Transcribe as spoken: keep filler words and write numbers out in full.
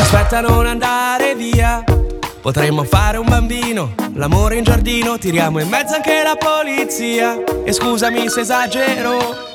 Aspetta, non andare via, potremmo fare un bambino, l'amore in giardino, tiriamo in mezzo anche la polizia. E scusami se esagero,